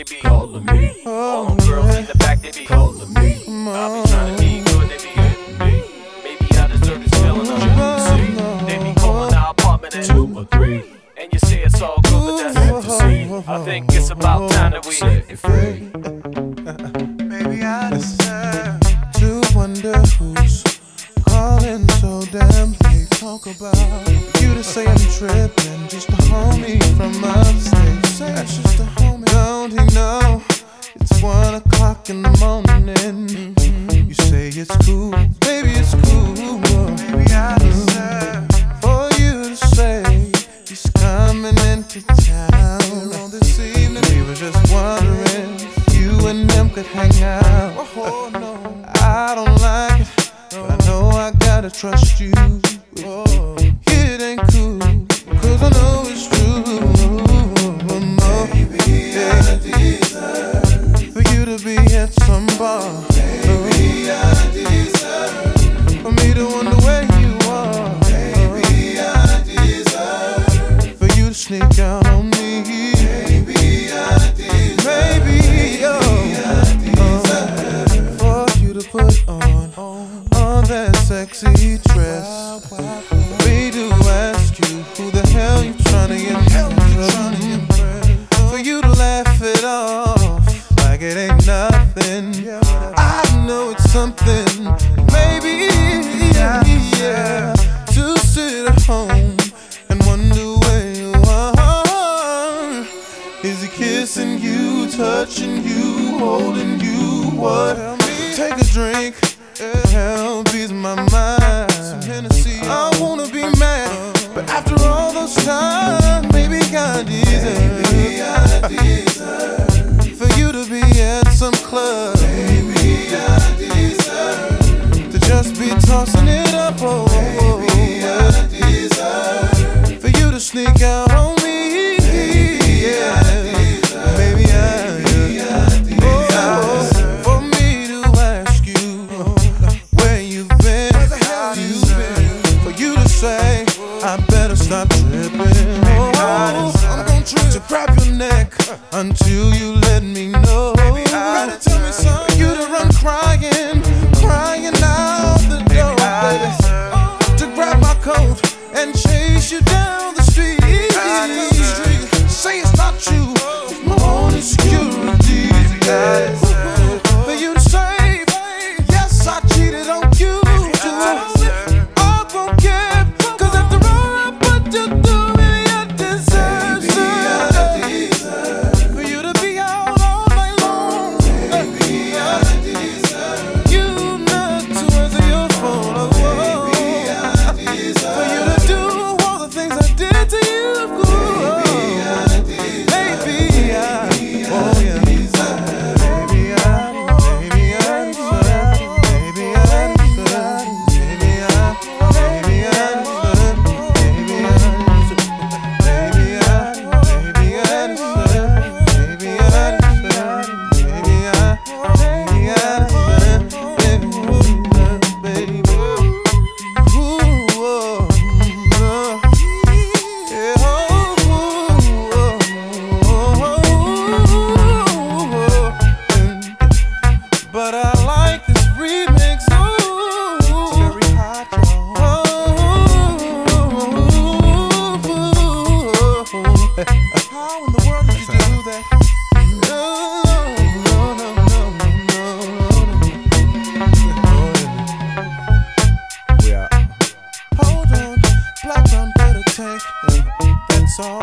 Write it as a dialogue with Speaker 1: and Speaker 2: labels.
Speaker 1: they be calling me. All girls in the back, they be calling me. I be trying to be good, they be hitting me. Maybe I deserve this feeling of jealousy. They be calling our apartment at 2 or 3. And you say it's all good, but that's fantasy. I think it's about time that we set it free.
Speaker 2: Maybe I deserve to wonder who's calling so damn late. Talk about you to say I'm tripping, just a homie from upstate. Say it's just a homie. Don't he know it's 1 o'clock in the morning? You say it's cool, baby, it's cool. Maybe I deserve for you to say he's coming into town on this evening. We were just wondering if you and him could hang out. Oh no, I don't like it, but I know I gotta trust you. It ain't cool, 'cause I know it's true. Baby, I deserve for you to be at some bar. Baby, I deserve for me to wonder where you are. Baby, I deserve for you to sneak out on me. Baby, I deserve. Baby, for you to put on that sexy dress. We do ask you, who the hell you tryna impress? For you to laugh it off like it ain't nothing. I know it's something, maybe, yeah. To sit at home and wonder where you are. Is he kissing you, touching you, holding you? What? Take a drink, help ease my mind. I wanna be mad, but after all those times, maybe I deserve for you to be at some club. Baby, I deserve to just be tossing it up. Oh, baby, I deserve for you to sneak out on me. Yeah, baby, I deserve for me to ask you where you've been. For you to say I better stop tripping. I'm gon' try to grab your neck until you let me know. Better tell me something. You to run crying out the door, baby. To grab my coat and chase you down the street. Say it's not you, it's my own insecurity. For you to say, yes, I cheated on you. I won't care, 'cause after all I put you through, maybe I deserve for you to be out all night long. Baby, I deserve you not to answer your phone. For you to do all the things I did to you. Baby, oh yeah. But I like this remix. Ooh, it's very hot, how in the world did you do that? No. We are. Hold on, black on better tank. That's all.